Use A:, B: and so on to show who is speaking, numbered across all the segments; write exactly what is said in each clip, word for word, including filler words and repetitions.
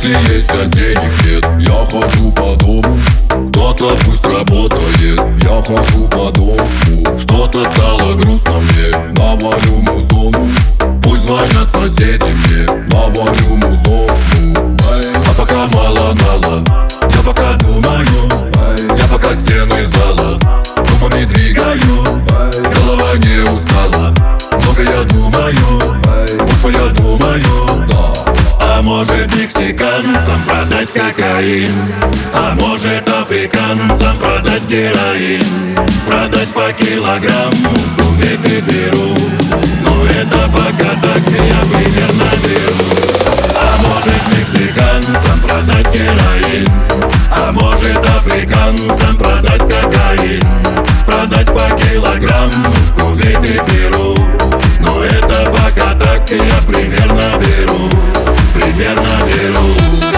A: Если есть, а денег нет, я хожу по дому. Кто-то пусть работает, я хожу по дому. Что-то стало грустно мне, навалю музону. Пусть звонят соседи мне, навалю музону. А пока мало-мало, я пока думаю, я пока стены зала руками двигаю. Голова не устала, много я думаю, больше я думаю, да. А может мексиканцам продать кокаин, а может африканцам продать героин, продать по килограмму в кувейт и Перу. Но это пока так, я примерно беру. А может мексиканцам продать героин, а может африканцам продать кокаин, продать по килограмму в кувейт и Перу. Но это пока так, я примерно беру, примерно беру.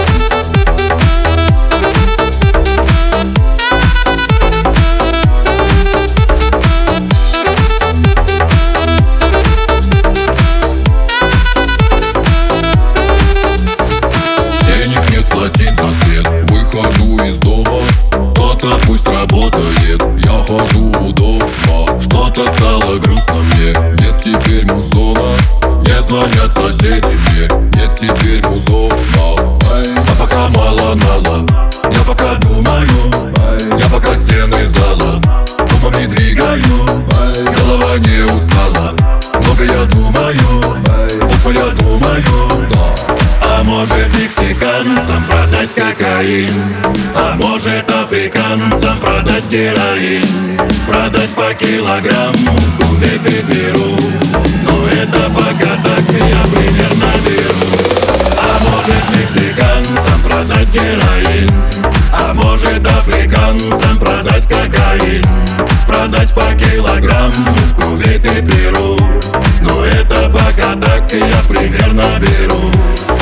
A: Платить за свет, выхожу из дома. Кто-то пусть работает, я хожу у дома. Что-то стало грустно мне, нет теперь музона. Не звонят соседи мне, нет теперь музона. А пока мало-мало, я пока думаю, я пока стены зала руками двигаю. Голова не устала, много я думаю, больше я думаю, да. А может мексиканцам продать кокаин, а может африканцам продать героин, продать по килограмму в кувейт и Перу. Но это пока так, я примерно беру. А может мексиканцам продать героин, а может африканцам продать кокаин, продать по килограмму в кувейт и Перу. Но это пока так, я примерно беру.